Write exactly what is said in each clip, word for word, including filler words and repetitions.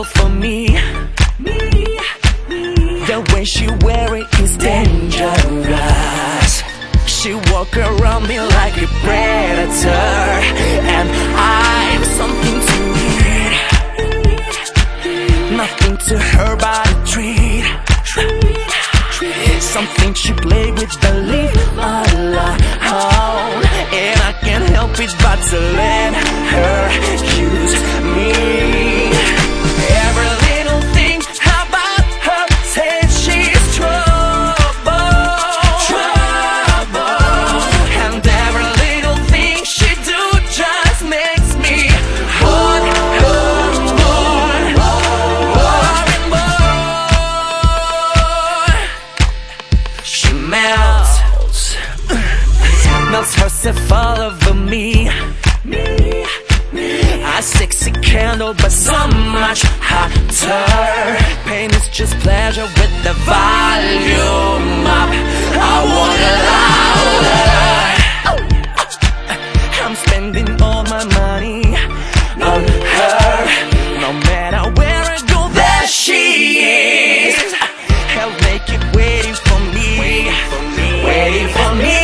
trouble for me. The way she wear it is dangerous. She walk around me like a predator, and I'm something to eat. Nothing to her but a treat. Something she play with, believe alone. And I can't help it but to let her use me. Every little thing about her says she's trouble, trouble. And every little thing she do just makes me want her more, more and more. She melts, melts herself all over me. A sexy candle, but so much hotter. Pain is just pleasure with the volume up. I want it louder. I'm spending all my money on her. No matter where I go, there she is. Hell, make it waiting for me, waiting for me, waiting for me.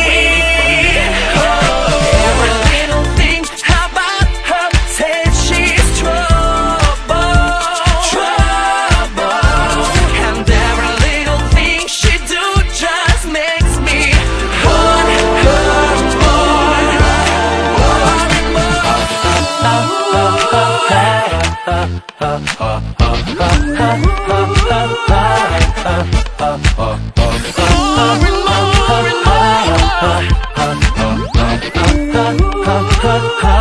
More and more and more.